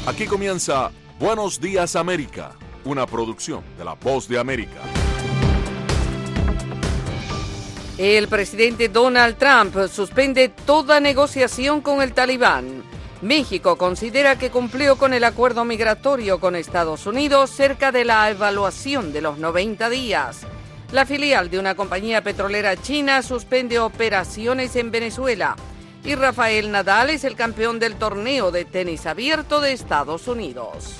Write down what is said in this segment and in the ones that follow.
Aquí comienza Buenos Días América, una producción de La Voz de América. El presidente Donald Trump suspende toda negociación con el Talibán. México considera que cumplió con el acuerdo migratorio con Estados Unidos cerca de la evaluación de los 90 días. La filial de una compañía petrolera china suspende operaciones en Venezuela. Y Rafael Nadal es el campeón del torneo de tenis abierto de Estados Unidos.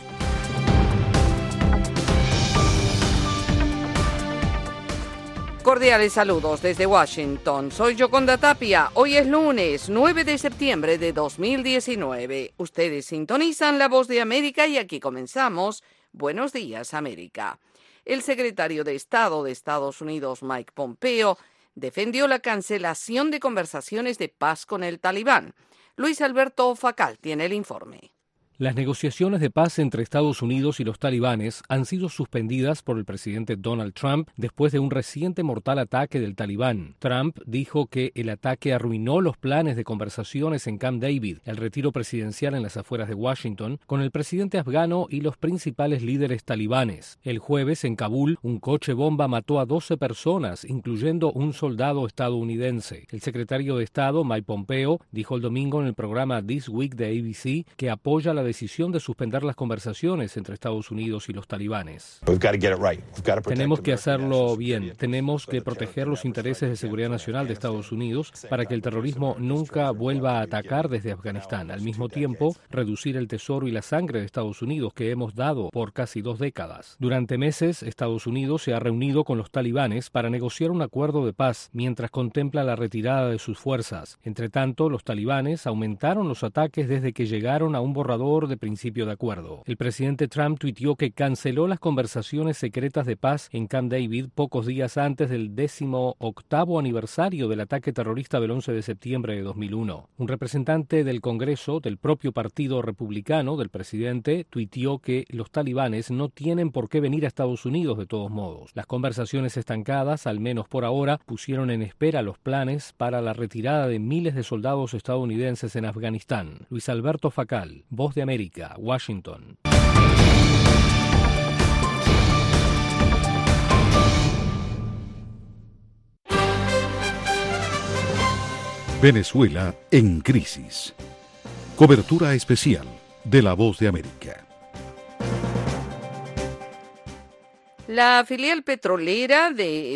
Cordiales saludos desde Washington. Soy Yoconda Tapia. Hoy es lunes, 9 de septiembre de 2019. Ustedes sintonizan La Voz de América y aquí comenzamos Buenos Días América. El secretario de Estado de Estados Unidos, Mike Pompeo, defendió la cancelación de conversaciones de paz con el Talibán. Luis Alberto Facal tiene el informe. Las negociaciones de paz entre Estados Unidos y los talibanes han sido suspendidas por el presidente Donald Trump después de un reciente mortal ataque del Talibán. Trump dijo que el ataque arruinó los planes de conversaciones en Camp David, el retiro presidencial en las afueras de Washington, con el presidente afgano y los principales líderes talibanes. El jueves, en Kabul, un coche bomba mató a 12 personas, incluyendo un soldado estadounidense. El secretario de Estado, Mike Pompeo, dijo el domingo en el programa This Week de ABC que apoya la decisión de suspender las conversaciones entre Estados Unidos y los talibanes. Tenemos que hacerlo bien. Tenemos que proteger los intereses de seguridad nacional de Estados Unidos para que el terrorismo nunca vuelva a atacar desde Afganistán. Al mismo tiempo, reducir el tesoro y la sangre de Estados Unidos que hemos dado por casi 2 décadas. Durante meses, Estados Unidos se ha reunido con los talibanes para negociar un acuerdo de paz mientras contempla la retirada de sus fuerzas. Entre tanto, los talibanes aumentaron los ataques desde que llegaron a un borrador de principio de acuerdo. El presidente Trump tuiteó que canceló las conversaciones secretas de paz en Camp David pocos días antes del 18º aniversario del ataque terrorista del 11 de septiembre de 2001. Un representante del Congreso del propio Partido Republicano del presidente tuiteó que los talibanes no tienen por qué venir a Estados Unidos de todos modos. Las conversaciones estancadas, al menos por ahora, pusieron en espera los planes para la retirada de miles de soldados estadounidenses en Afganistán. Luis Alberto Facal, Voz de América, Washington. Venezuela en crisis. Cobertura especial de La Voz de América. La filial petrolera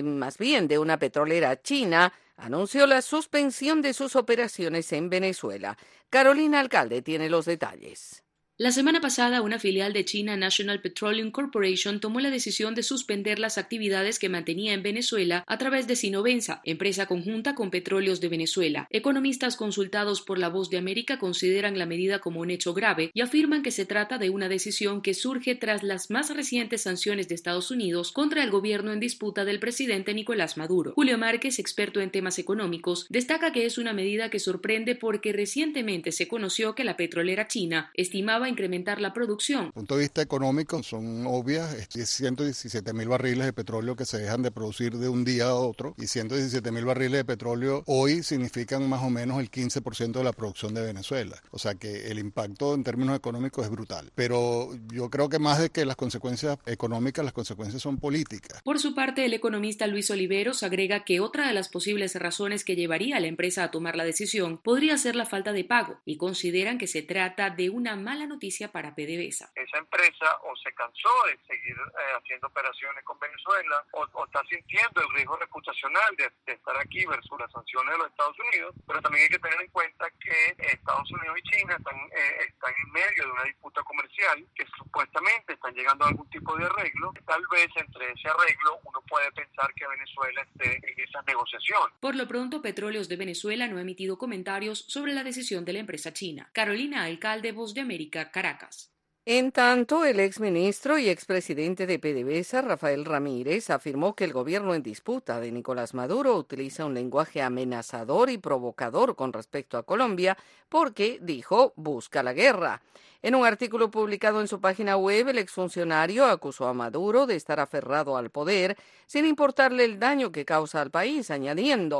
de una petrolera china anunció la suspensión de sus operaciones en Venezuela. Carolina Alcalde tiene los detalles. La semana pasada, una filial de China National Petroleum Corporation tomó la decisión de suspender las actividades que mantenía en Venezuela a través de Sinovenza, empresa conjunta con Petróleos de Venezuela. Economistas consultados por La Voz de América consideran la medida como un hecho grave y afirman que se trata de una decisión que surge tras las más recientes sanciones de Estados Unidos contra el gobierno en disputa del presidente Nicolás Maduro. Julio Márquez, experto en temas económicos, destaca que es una medida que sorprende porque recientemente se conoció que la petrolera china estimaba incrementar la producción. Desde el punto de vista económico son obvias, 117.000 barriles de petróleo que se dejan de producir de un día a otro y 117.000 barriles de petróleo hoy significan más o menos el 15% de la producción de Venezuela. O sea que el impacto en términos económicos es brutal. Pero yo creo que más de que las consecuencias económicas, las consecuencias son políticas. Por su parte, el economista Luis Oliveros agrega que otra de las posibles razones que llevaría a la empresa a tomar la decisión podría ser la falta de pago y consideran que se trata de una mala noticia para PDVSA. Esa empresa o se cansó de seguir haciendo operaciones con Venezuela o está sintiendo el riesgo reputacional de estar aquí versus las sanciones de los Estados Unidos, pero también hay que tener en cuenta que Estados Unidos y China están en medio de una disputa comercial que supuestamente están llegando a algún tipo de arreglo. Tal vez entre ese arreglo uno puede pensar que Venezuela esté en esa negociación. Por lo pronto, Petróleos de Venezuela no ha emitido comentarios sobre la decisión de la empresa china. Carolina Alcalde, Voz de América, Caracas. En tanto, el exministro y expresidente de PDVSA, Rafael Ramírez, afirmó que el gobierno en disputa de Nicolás Maduro utiliza un lenguaje amenazador y provocador con respecto a Colombia porque, dijo, busca la guerra. En un artículo publicado en su página web, el exfuncionario acusó a Maduro de estar aferrado al poder sin importarle el daño que causa al país, añadiendo: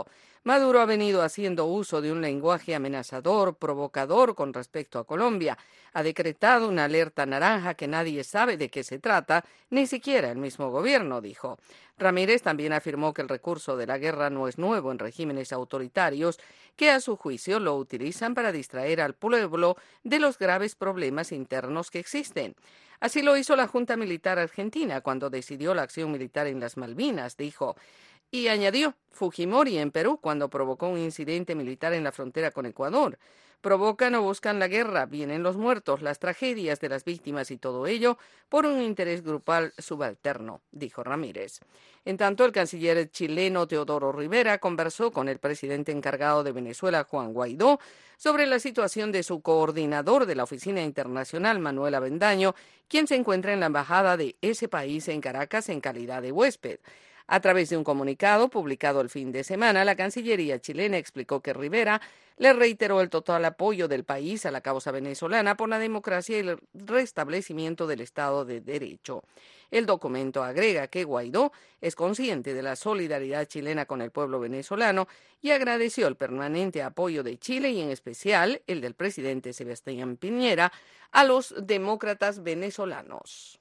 Maduro ha venido haciendo uso de un lenguaje amenazador, provocador con respecto a Colombia. Ha decretado una alerta naranja que nadie sabe de qué se trata, ni siquiera el mismo gobierno, dijo. Ramírez también afirmó que el recurso de la guerra no es nuevo en regímenes autoritarios, que a su juicio lo utilizan para distraer al pueblo de los graves problemas internos que existen. Así lo hizo la Junta Militar Argentina cuando decidió la acción militar en las Malvinas, dijo. Y añadió, Fujimori en Perú cuando provocó un incidente militar en la frontera con Ecuador. Provocan o buscan la guerra, vienen los muertos, las tragedias de las víctimas y todo ello por un interés grupal subalterno, dijo Ramírez. En tanto, el canciller chileno Teodoro Rivera conversó con el presidente encargado de Venezuela, Juan Guaidó, sobre la situación de su coordinador de la Oficina Internacional, Manuel Avendaño, quien se encuentra en la embajada de ese país en Caracas en calidad de huésped. A través de un comunicado publicado el fin de semana, la Cancillería chilena explicó que Rivera le reiteró el total apoyo del país a la causa venezolana por la democracia y el restablecimiento del Estado de Derecho. El documento agrega que Guaidó es consciente de la solidaridad chilena con el pueblo venezolano y agradeció el permanente apoyo de Chile y en especial el del presidente Sebastián Piñera a los demócratas venezolanos.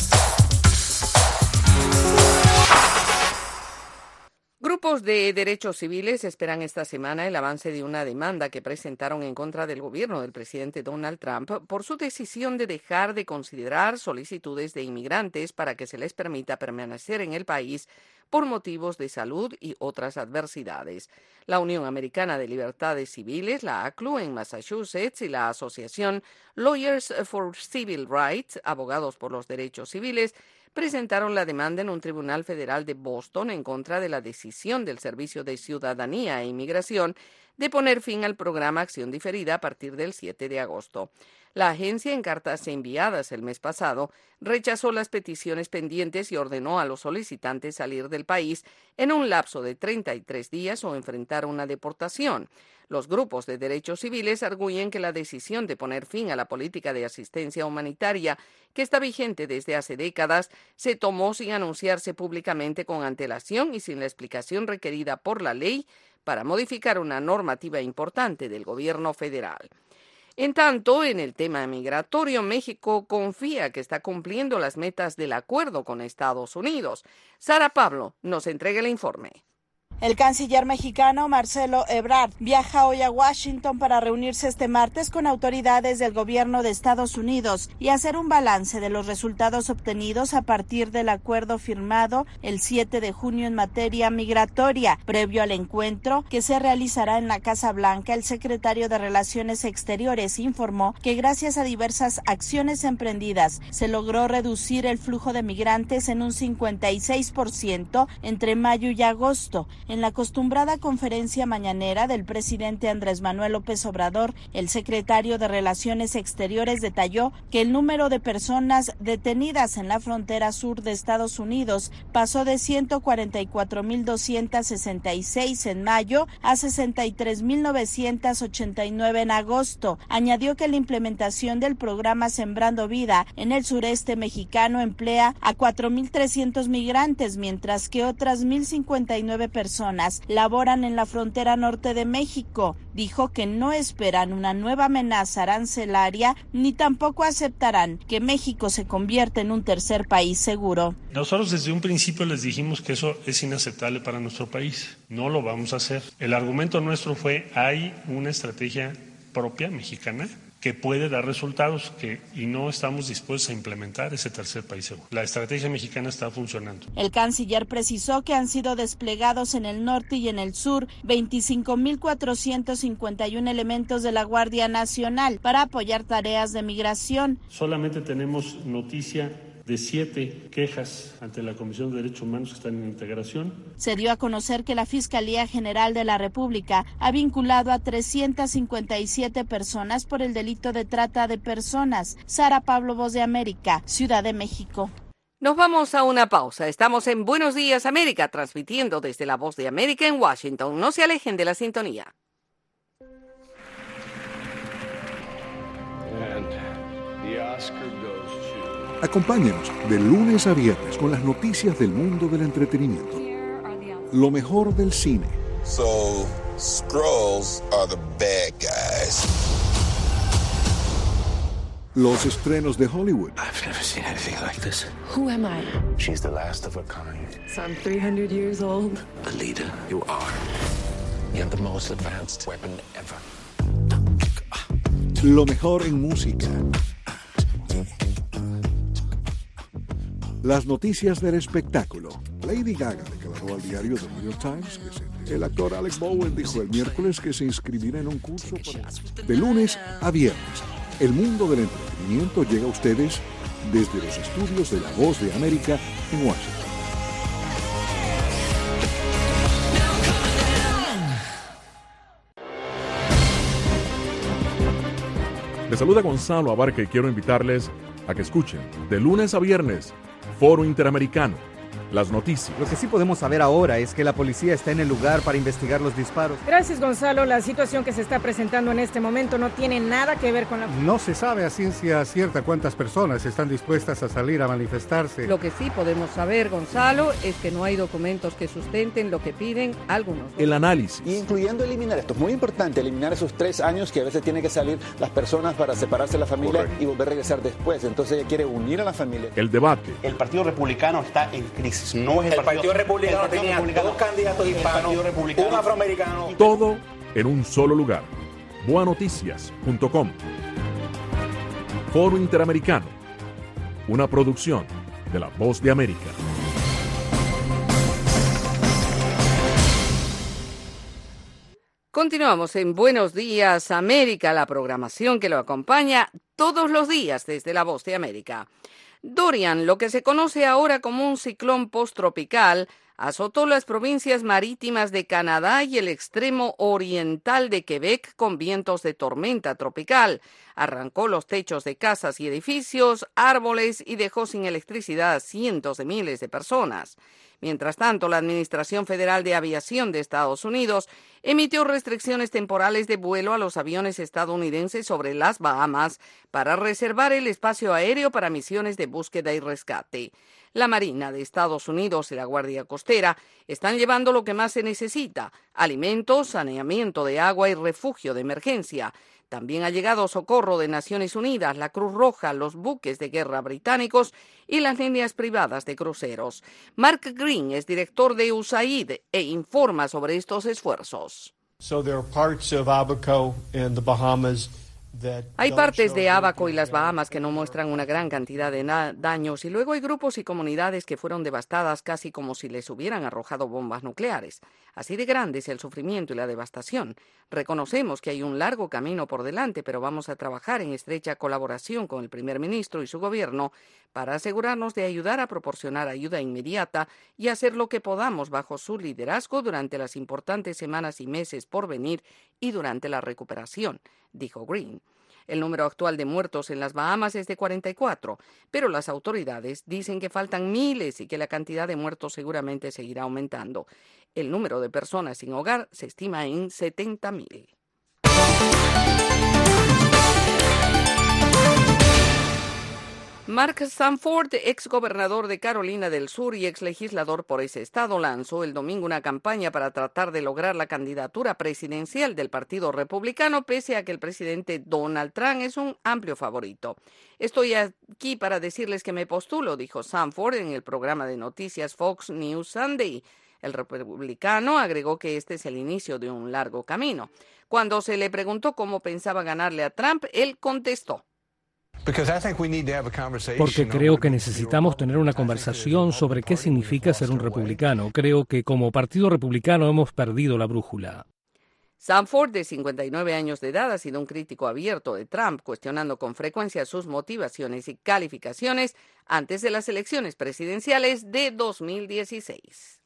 Grupos de derechos civiles esperan esta semana el avance de una demanda que presentaron en contra del gobierno del presidente Donald Trump por su decisión de dejar de considerar solicitudes de inmigrantes para que se les permita permanecer en el país por motivos de salud y otras adversidades. La Unión Americana de Libertades Civiles, la ACLU, en Massachusetts, y la asociación Lawyers for Civil Rights, Abogados por los Derechos Civiles, presentaron la demanda en un tribunal federal de Boston en contra de la decisión del Servicio de Ciudadanía e Inmigración de poner fin al programa Acción Diferida a partir del 7 de agosto. La agencia, en cartas enviadas el mes pasado, rechazó las peticiones pendientes y ordenó a los solicitantes salir del país en un lapso de 33 días o enfrentar una deportación. Los grupos de derechos civiles arguyen que la decisión de poner fin a la política de asistencia humanitaria, que está vigente desde hace décadas, se tomó sin anunciarse públicamente con antelación y sin la explicación requerida por la ley para modificar una normativa importante del gobierno federal. En tanto, en el tema migratorio, México confía que está cumpliendo las metas del acuerdo con Estados Unidos. Sara Pablo nos entrega el informe. El canciller mexicano Marcelo Ebrard viaja hoy a Washington para reunirse este martes con autoridades del gobierno de Estados Unidos y hacer un balance de los resultados obtenidos a partir del acuerdo firmado el 7 de junio en materia migratoria. Previo al encuentro que se realizará en la Casa Blanca, el secretario de Relaciones Exteriores informó que gracias a diversas acciones emprendidas se logró reducir el flujo de migrantes en un 56% entre mayo y agosto. En la acostumbrada conferencia mañanera del presidente Andrés Manuel López Obrador, el secretario de Relaciones Exteriores detalló que el número de personas detenidas en la frontera sur de Estados Unidos pasó de 144,266 en mayo a 63,989 en agosto. Añadió que la implementación del programa Sembrando Vida en el sureste mexicano emplea a 4,300 migrantes, mientras que otras 1,059 personas laboran en la frontera norte de México. Dijo que no esperan una nueva amenaza arancelaria ni tampoco aceptarán que México se convierta en un tercer país seguro. Nosotros desde un principio les dijimos que eso es inaceptable para nuestro país. No lo vamos a hacer. El argumento nuestro fue: hay una estrategia propia mexicana que puede dar resultados y no estamos dispuestos a implementar ese tercer país seguro. La estrategia mexicana está funcionando. El canciller precisó que han sido desplegados en el norte y en el sur 25,451 elementos de la Guardia Nacional para apoyar tareas de migración. Solamente tenemos noticia de 7 quejas ante la Comisión de Derechos Humanos que están en integración. Se dio a conocer que la Fiscalía General de la República ha vinculado a 357 personas por el delito de trata de personas. Sara Pablo, Voz de América, Ciudad de México. Nos vamos a una pausa. Estamos en Buenos Días América, transmitiendo desde la Voz de América en Washington. No se alejen de la sintonía. And the Oscar goes to... Acompáñenos de lunes a viernes con las noticias del mundo del entretenimiento. Lo mejor del cine, So, Skrulls are the bad guys. Los estrenos de Hollywood. I've never seen anything like this. Who am I? She's the last of her kind. So I'm 300 years old. The leader you are. You have the most advanced weapon ever. Lo mejor en música. Las noticias del espectáculo. Lady Gaga declaró al diario The New York Times que el actor Alec Baldwin dijo el miércoles que se inscribirá en un curso de lunes a viernes. El mundo del entretenimiento llega a ustedes desde los estudios de La Voz de América en Washington. Les saluda Gonzalo Abarca y quiero invitarles a que escuchen de lunes a viernes Foro Interamericano, las noticias. Lo que sí podemos saber ahora es que la policía está en el lugar para investigar los disparos. Gracias, Gonzalo. La situación que se está presentando en este momento no tiene nada que ver con la... No se sabe a ciencia cierta cuántas personas están dispuestas a salir a manifestarse. Lo que sí podemos saber, Gonzalo, es que no hay documentos que sustenten lo que piden algunos. El análisis. Y incluyendo eliminar, esto es muy importante, eliminar esos 3 años que a veces tienen que salir las personas para separarse de la familia. Correcto. Y volver a regresar después. Entonces ella quiere unir a la familia. El debate. El Partido Republicano está en crisis. No es el Partido Republicano tenía 2 candidatos hispanos, un afroamericano. Todo en un solo lugar. Boanoticias.com. Foro Interamericano. Una producción de La Voz de América. Continuamos en Buenos Días América, la programación que lo acompaña todos los días desde La Voz de América. Dorian, lo que se conoce ahora como un ciclón posttropical, azotó las provincias marítimas de Canadá y el extremo oriental de Quebec con vientos de tormenta tropical. Arrancó los techos de casas y edificios, árboles y dejó sin electricidad a cientos de miles de personas. Mientras tanto, la Administración Federal de Aviación de Estados Unidos emitió restricciones temporales de vuelo a los aviones estadounidenses sobre las Bahamas para reservar el espacio aéreo para misiones de búsqueda y rescate. La Marina de Estados Unidos y la Guardia Costera están llevando lo que más se necesita: alimentos, saneamiento de agua y refugio de emergencia. También ha llegado socorro de Naciones Unidas, la Cruz Roja, los buques de guerra británicos y las líneas privadas de cruceros. Mark Green es director de USAID e informa sobre estos esfuerzos. Hay partes de Abaco y las Bahamas que no muestran una gran cantidad de daños y luego hay grupos y comunidades que fueron devastadas casi como si les hubieran arrojado bombas nucleares. Así de grande es el sufrimiento y la devastación. Reconocemos que hay un largo camino por delante, pero vamos a trabajar en estrecha colaboración con el primer ministro y su gobierno para asegurarnos de ayudar a proporcionar ayuda inmediata y hacer lo que podamos bajo su liderazgo durante las importantes semanas y meses por venir y durante la recuperación, dijo Green. El número actual de muertos en las Bahamas es de 44, pero las autoridades dicen que faltan miles y que la cantidad de muertos seguramente seguirá aumentando. El número de personas sin hogar se estima en 70,000. Mark Sanford, ex gobernador de Carolina del Sur y ex legislador por ese estado, lanzó el domingo una campaña para tratar de lograr la candidatura presidencial del Partido Republicano, pese a que el presidente Donald Trump es un amplio favorito. Estoy aquí para decirles que me postulo, dijo Sanford en el programa de noticias Fox News Sunday. El republicano agregó que este es el inicio de un largo camino. Cuando se le preguntó cómo pensaba ganarle a Trump, él contestó: porque creo que necesitamos tener una conversación sobre qué significa ser un republicano. Creo que como Partido Republicano hemos perdido la brújula. Sanford, de 59 años de edad, ha sido un crítico abierto de Trump, cuestionando con frecuencia sus motivaciones y calificaciones antes de las elecciones presidenciales de 2016.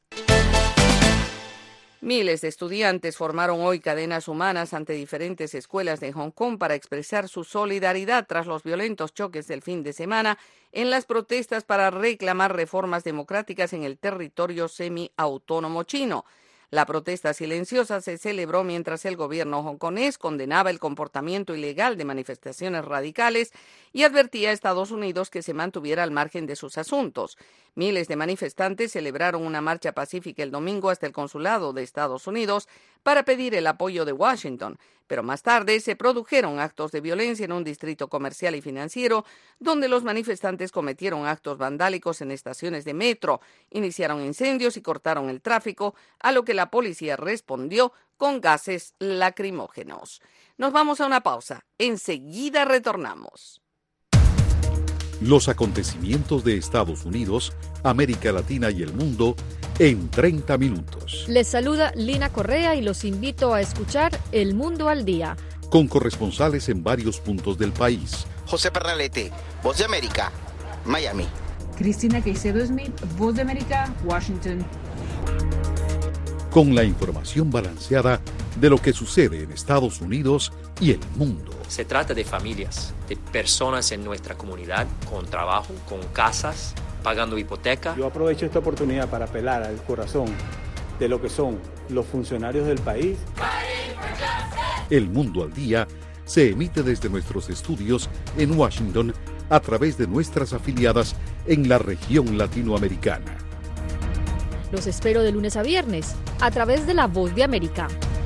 Miles de estudiantes formaron hoy cadenas humanas ante diferentes escuelas de Hong Kong para expresar su solidaridad tras los violentos choques del fin de semana en las protestas para reclamar reformas democráticas en el territorio semiautónomo chino. La protesta silenciosa se celebró mientras el gobierno hongkonés condenaba el comportamiento ilegal de manifestaciones radicales y advertía a Estados Unidos que se mantuviera al margen de sus asuntos. Miles de manifestantes celebraron una marcha pacífica el domingo hasta el consulado de Estados Unidos para pedir el apoyo de Washington, pero más tarde se produjeron actos de violencia en un distrito comercial y financiero, donde los manifestantes cometieron actos vandálicos en estaciones de metro, iniciaron incendios y cortaron el tráfico, a lo que la policía respondió con gases lacrimógenos. Nos vamos a una pausa. Enseguida retornamos. Los acontecimientos de Estados Unidos, América Latina y el mundo en 30 minutos. Les saluda Lina Correa y los invito a escuchar El Mundo al Día. Con corresponsales en varios puntos del país. José Pernalete, Voz de América, Miami. Cristina Caicedo Smith, Voz de América, Washington. Con la información balanceada de lo que sucede en Estados Unidos y el mundo. Se trata de familias, de personas en nuestra comunidad, con trabajo, con casas, pagando hipoteca. Yo aprovecho esta oportunidad para apelar al corazón de lo que son los funcionarios del país. El Mundo al Día se emite desde nuestros estudios en Washington a través de nuestras afiliadas en la región latinoamericana. Los espero de lunes a viernes a través de La Voz de América.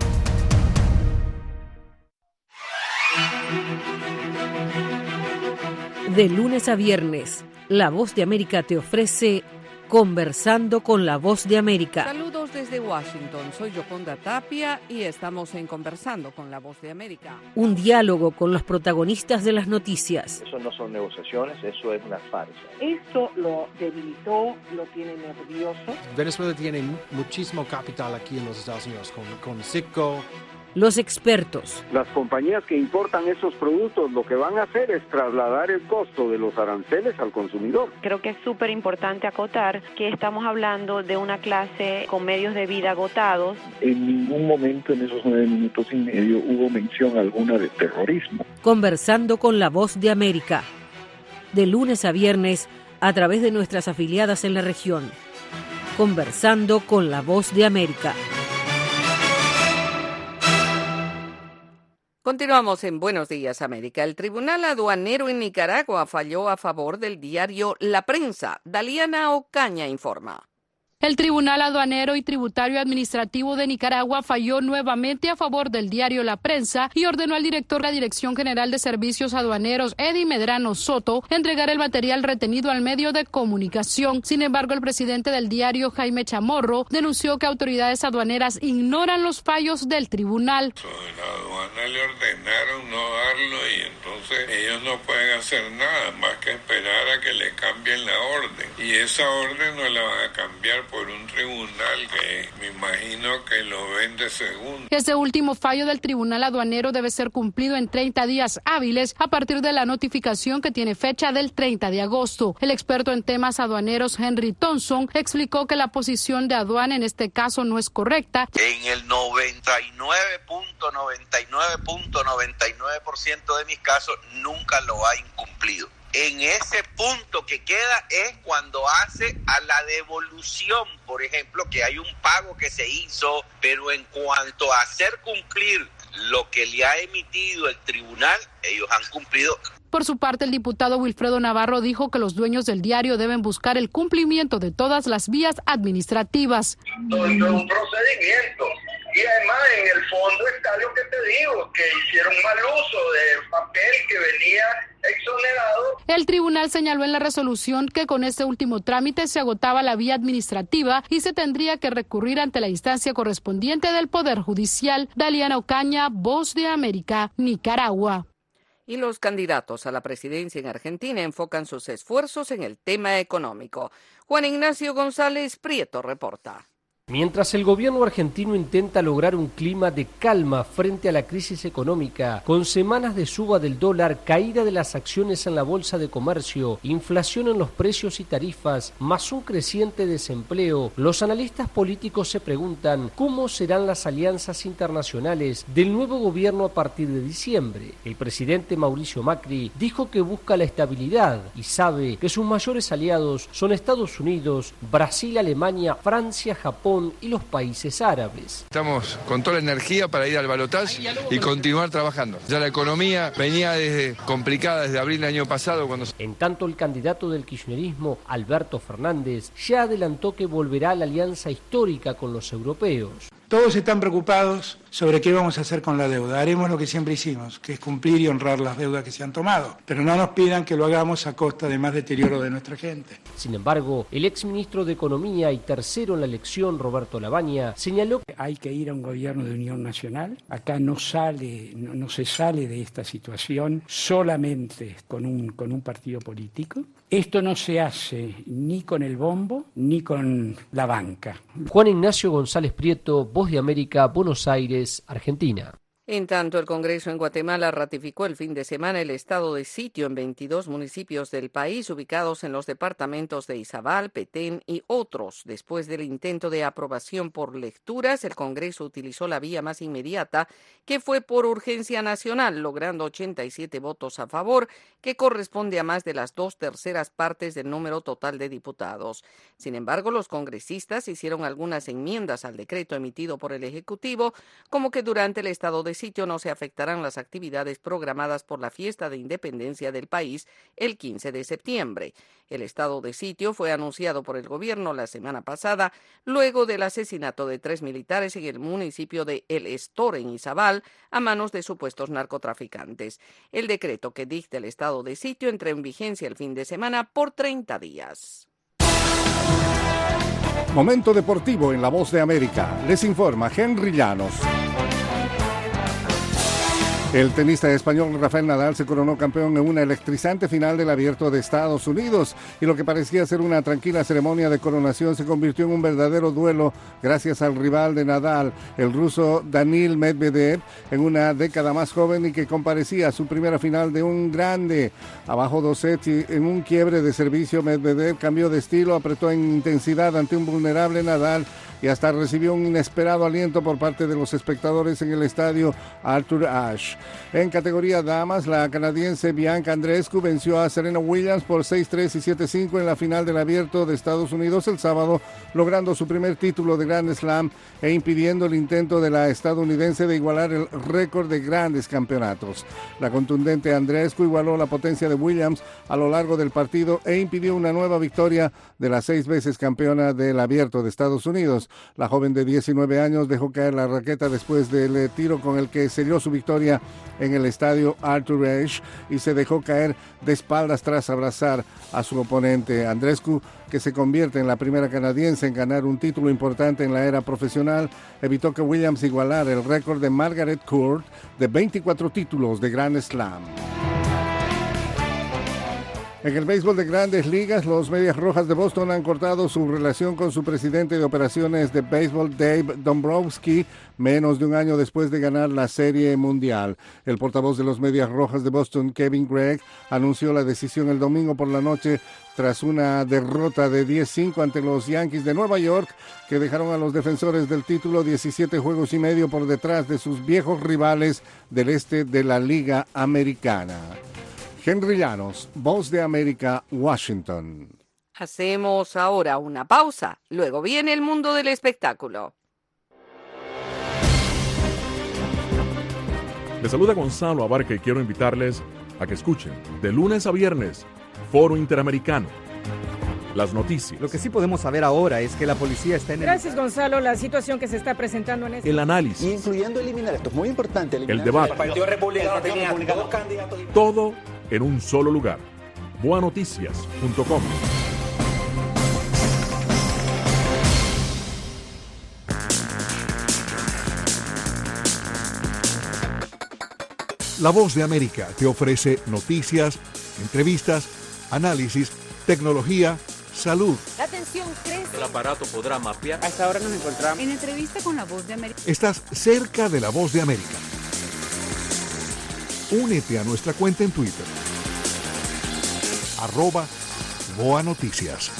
De lunes a viernes, La Voz de América te ofrece Conversando con La Voz de América. Saludos desde Washington, soy Yoconda Tapia y estamos en Conversando con La Voz de América. Un diálogo con los protagonistas de las noticias. Eso no son negociaciones, eso es una farsa. Esto lo debilitó, lo tiene nervioso. Venezuela tiene muchísimo capital aquí en los Estados Unidos, con Citgo. Los expertos. Las compañías que importan esos productos lo que van a hacer es trasladar el costo de los aranceles al consumidor. Creo que es súper importante acotar que estamos hablando de una clase con medios de vida agotados. En ningún momento en esos 9 minutos y medio hubo mención alguna de terrorismo. Conversando con La Voz de América. De lunes a viernes a través de nuestras afiliadas en la región. Conversando con La Voz de América. Continuamos en Buenos Días, América. El Tribunal Aduanero en Nicaragua falló a favor del diario La Prensa. Daliana Ocaña informa. El Tribunal Aduanero y Tributario Administrativo de Nicaragua falló nuevamente a favor del diario La Prensa y ordenó al director de la Dirección General de Servicios Aduaneros, Eddie Medrano Soto, entregar el material retenido al medio de comunicación. Sin embargo, el presidente del diario, Jaime Chamorro, denunció que autoridades aduaneras ignoran los fallos del tribunal. La aduana le ordenaron no darlo y entonces ellos no pueden hacer nada más que esperar a que le cambien la orden. Y esa orden no la van a cambiar por un tribunal que me imagino que lo ven de segundo. Este último fallo del Tribunal Aduanero debe ser cumplido en 30 días hábiles a partir de la notificación que tiene fecha del 30 de agosto. El experto en temas aduaneros Henry Thompson explicó que la posición de aduana en este caso no es correcta. En el 99.99% de mis casos nunca lo ha incumplido. En ese punto que queda es cuando hace a la devolución, por ejemplo, que hay un pago que se hizo, pero en cuanto a hacer cumplir lo que le ha emitido el tribunal, ellos han cumplido. Por su parte, el diputado Wilfredo Navarro dijo que los dueños del diario deben buscar el cumplimiento de todas las vías administrativas. Todo es un procedimiento. Y además, en el fondo está lo que te digo, que hicieron mal uso del papel que venía exonerado. El tribunal señaló en la resolución que con este último trámite se agotaba la vía administrativa y se tendría que recurrir ante la instancia correspondiente del Poder Judicial. Daliana Ocaña, Voz de América, Nicaragua. Y los candidatos a la presidencia en Argentina enfocan sus esfuerzos en el tema económico. Juan Ignacio González Prieto reporta. Mientras el gobierno argentino intenta lograr un clima de calma frente a la crisis económica, con semanas de suba del dólar, caída de las acciones en la bolsa de comercio, inflación en los precios y tarifas, más un creciente desempleo, los analistas políticos se preguntan cómo serán las alianzas internacionales del nuevo gobierno a partir de diciembre. El presidente Mauricio Macri dijo que busca la estabilidad y sabe que sus mayores aliados son Estados Unidos, Brasil, Alemania, Francia, Japón Japón y los países árabes. Estamos con toda la energía para ir al balotaje y continuar trabajando. Ya la economía venía complicada desde abril del año pasado. En tanto, el candidato del kirchnerismo, Alberto Fernández, ya adelantó que volverá a la alianza histórica con los europeos. Todos están preocupados sobre qué vamos a hacer con la deuda. Haremos lo que siempre hicimos, que es cumplir y honrar las deudas que se han tomado. Pero no nos pidan que lo hagamos a costa de más deterioro de nuestra gente. Sin embargo, el exministro de Economía y tercero en la elección, Roberto Labaña, señaló que hay que ir a un gobierno de unión nacional. Acá no se sale de esta situación solamente con un partido político. Esto no se hace ni con el bombo ni con la banca. Juan Ignacio González Prieto, Voz de América, Buenos Aires, Argentina. En tanto, el Congreso en Guatemala ratificó el fin de semana el estado de sitio en 22 municipios del país ubicados en los departamentos de Izabal, Petén y otros. Después del intento de aprobación por lecturas, el Congreso utilizó la vía más inmediata, que fue por urgencia nacional, logrando 87 votos a favor, que corresponde a más de las 2/3 partes del número total de diputados. Sin embargo, los congresistas hicieron algunas enmiendas al decreto emitido por el Ejecutivo, como que durante el estado de sitio no se afectarán las actividades programadas por la fiesta de independencia del país el 15 de septiembre. El estado de sitio fue anunciado por el gobierno la semana pasada, luego del asesinato de 3 militares en el municipio de El Estor, en Izabal, a manos de supuestos narcotraficantes. El decreto que dicta el estado de sitio entra en vigencia el fin de semana por 30 días. Momento deportivo en La Voz de América. Les informa Henry Llanos. El tenista español Rafael Nadal se coronó campeón en una electrizante final del Abierto de Estados Unidos y lo que parecía ser una tranquila ceremonia de coronación se convirtió en un verdadero duelo gracias al rival de Nadal, el ruso Daniil Medvedev, en una década más joven y que comparecía a su primera final de un grande. Abajo 2 sets y en un quiebre de servicio, Medvedev cambió de estilo, apretó en intensidad ante un vulnerable Nadal y hasta recibió un inesperado aliento por parte de los espectadores en el estadio Arthur Ashe. En categoría damas, la canadiense Bianca Andreescu venció a Serena Williams por 6-3 y 7-5 en la final del Abierto de Estados Unidos el sábado, logrando su primer título de Grand Slam e impidiendo el intento de la estadounidense de igualar el récord de grandes campeonatos. La contundente Andreescu igualó la potencia de Williams a lo largo del partido e impidió una nueva victoria de la 6 veces campeona del Abierto de Estados Unidos. La joven de 19 años dejó caer la raqueta después del tiro con el que selló su victoria en el estadio Arthur Ashe y se dejó caer de espaldas tras abrazar a su oponente. Andreescu, que se convierte en la primera canadiense en ganar un título importante en la era profesional, evitó que Williams igualara el récord de Margaret Court de 24 títulos de Grand Slam. En el béisbol de Grandes Ligas, los Medias Rojas de Boston han cortado su relación con su presidente de operaciones de béisbol, Dave Dombrowski, menos de un año después de ganar la Serie Mundial. El portavoz de los Medias Rojas de Boston, Kevin Gregg, anunció la decisión el domingo por la noche tras una derrota de 10-5 ante los Yankees de Nueva York, que dejaron a los defensores del título 17 juegos y medio por detrás de sus viejos rivales del este de la Liga Americana. Henry Llanos, Voz de América, Washington. Hacemos ahora una pausa, luego viene el mundo del espectáculo. Les saluda Gonzalo Abarca y quiero invitarles a que escuchen de lunes a viernes Foro Interamericano. Las noticias. Lo que sí podemos saber ahora es que la policía está en Gracias, Gonzalo. La situación que se está presentando en este... El análisis. Incluyendo eliminar, esto es muy importante. El debate. El Partido Republicano tenía dos candidatos. Todo en un solo lugar. boanoticias.com. La Voz de América te ofrece noticias, entrevistas, análisis, tecnología, salud. La tensión crece. El aparato podrá mapear. A esta hora nos encontramos en entrevista con La Voz de América. Estás cerca de La Voz de América. Únete a nuestra cuenta en Twitter. @BoaNoticias.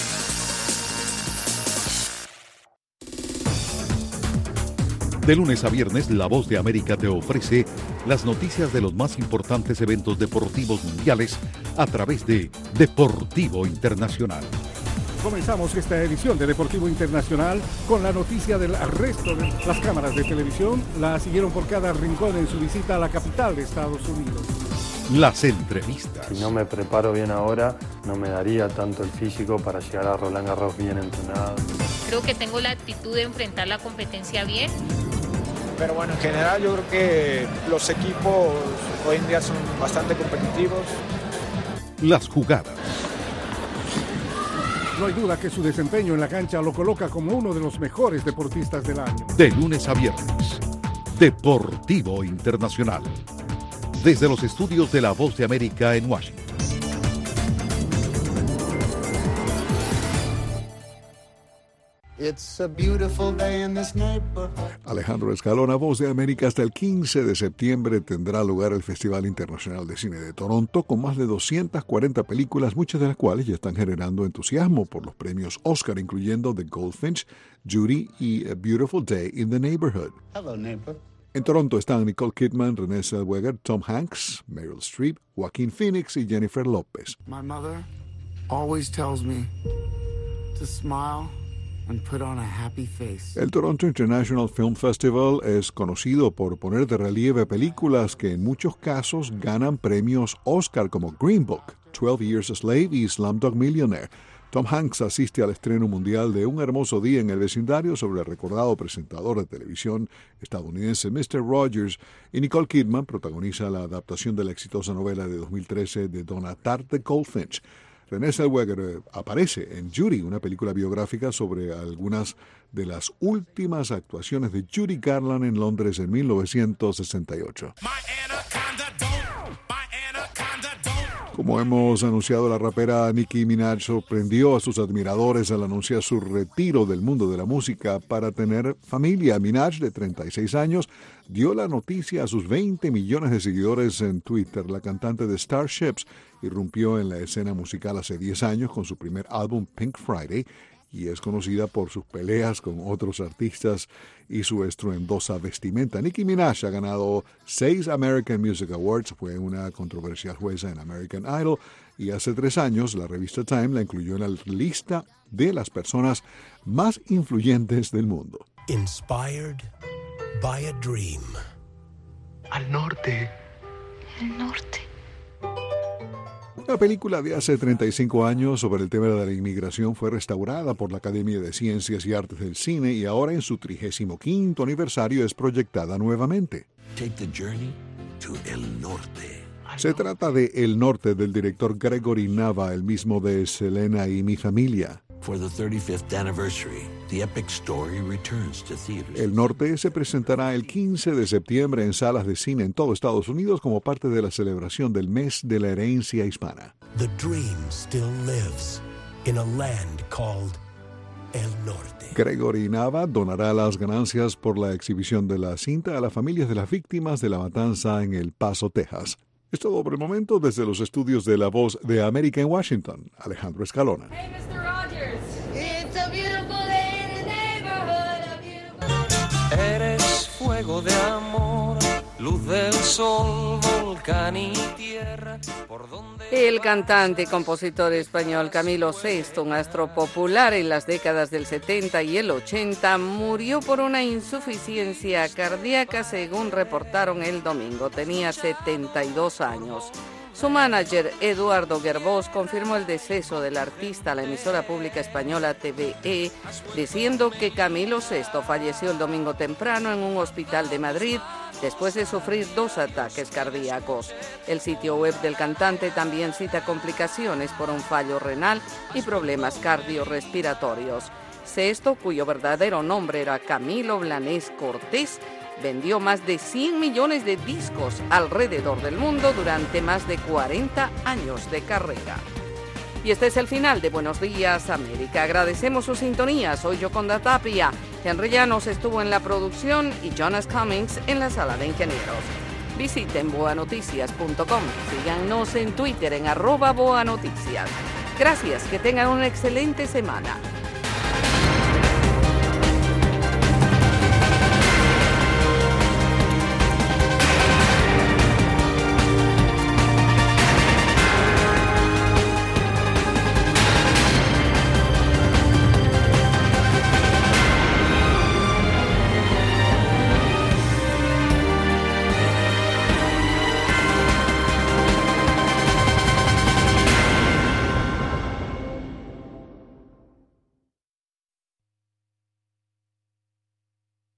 De lunes a viernes, La Voz de América te ofrece las noticias de los más importantes eventos deportivos mundiales a través de Deportivo Internacional. Comenzamos esta edición de Deportivo Internacional con la noticia del arresto de las cámaras de televisión. La siguieron por cada rincón en su visita a la capital de Estados Unidos. Las entrevistas. Si no me preparo bien ahora, no me daría tanto el físico para llegar a Roland Garros bien entrenado. Creo que tengo la actitud de enfrentar la competencia bien. Pero bueno, en general yo creo que los equipos hoy en día son bastante competitivos. Las jugadas. No hay duda que su desempeño en la cancha lo coloca como uno de los mejores deportistas del año. De lunes a viernes, Deportivo Internacional. Desde los estudios de La Voz de América en Washington. It's a beautiful day in this neighborhood. Alejandro Escalona, Voz de América. Hasta el 15 de septiembre tendrá lugar el Festival Internacional de Cine de Toronto, con más de 240 películas, muchas de las cuales ya están generando entusiasmo por los premios Oscar, incluyendo The Goldfinch, Judy y A Beautiful Day in the Neighborhood. Hello, neighbor. En Toronto están Nicole Kidman, Renée Zellweger, Tom Hanks, Meryl Streep, Joaquin Phoenix y Jennifer López. My mother always tells me to smile and put on a happy face. El Toronto International Film Festival es conocido por poner de relieve películas que en muchos casos ganan premios Oscar, como Green Book, 12 Years a Slave y Slumdog Millionaire. Tom Hanks asiste al estreno mundial de Un hermoso día en el vecindario sobre el recordado presentador de televisión estadounidense Mr. Rogers, y Nicole Kidman protagoniza la adaptación de la exitosa novela de 2013 de Donna Tartt, The Goldfinch. Renée Zellweger aparece en Judy, una película biográfica sobre algunas de las últimas actuaciones de Judy Garland en Londres en 1968. Como hemos anunciado, la rapera Nicki Minaj sorprendió a sus admiradores al anunciar su retiro del mundo de la música para tener familia. Minaj, de 36 años, dio la noticia a sus 20 millones de seguidores en Twitter. La cantante de Starships irrumpió en la escena musical hace 10 años con su primer álbum Pink Friday, y es conocida por sus peleas con otros artistas y su estruendosa vestimenta. Nicki Minaj ha ganado 6 American Music Awards, fue una controversial jueza en American Idol, y hace 3 años la revista Time la incluyó en la lista de las personas más influyentes del mundo. Inspired by a dream. Al norte. El norte. Una película de hace 35 años sobre el tema de la inmigración fue restaurada por la Academia de Ciencias y Artes del Cine y ahora en su 35º aniversario es proyectada nuevamente. Take the journey to El Norte. Se trata de El Norte, del director Gregory Nava, el mismo de Selena y Mi Familia. For the 35th anniversary, the epic story returns to theaters. El Norte se presentará el 15 de septiembre en salas de cine en todo Estados Unidos como parte de la celebración del mes de la herencia hispana. The dream still lives in a land called El Norte. Gregory Nava donará las ganancias por la exhibición de la cinta a las familias de las víctimas de la matanza en El Paso, Texas. Es todo por el momento desde los estudios de La Voz de América en Washington. Alejandro Escalona. Hey, Mr. Rogers. It's a beautiful day in the neighborhood. A beautiful... Eres fuego de amor, luz del sol, volcán y tierra. El cantante y compositor español Camilo VI, un astro popular en las décadas del 70 y el 80, murió por una insuficiencia cardíaca, según reportaron el domingo. Tenía 72 años. Su manager, Eduardo Gerbós, confirmó el deceso del artista a la emisora pública española TVE, diciendo que Camilo VI falleció el domingo temprano en un hospital de Madrid después de sufrir 2 ataques cardíacos. El sitio web del cantante también cita complicaciones por un fallo renal y problemas cardiorrespiratorios. VI, cuyo verdadero nombre era Camilo Blanes Cortés, vendió más de 100 millones de discos alrededor del mundo durante más de 40 años de carrera. Y este es el final de Buenos Días, América. Agradecemos su sintonía. Soy Yoconda Tapia. Henry Llanos estuvo en la producción y Jonas Cummings en la sala de ingenieros. Visiten boanoticias.com. Síganos en Twitter en @boanoticias. Gracias, que tengan una excelente semana.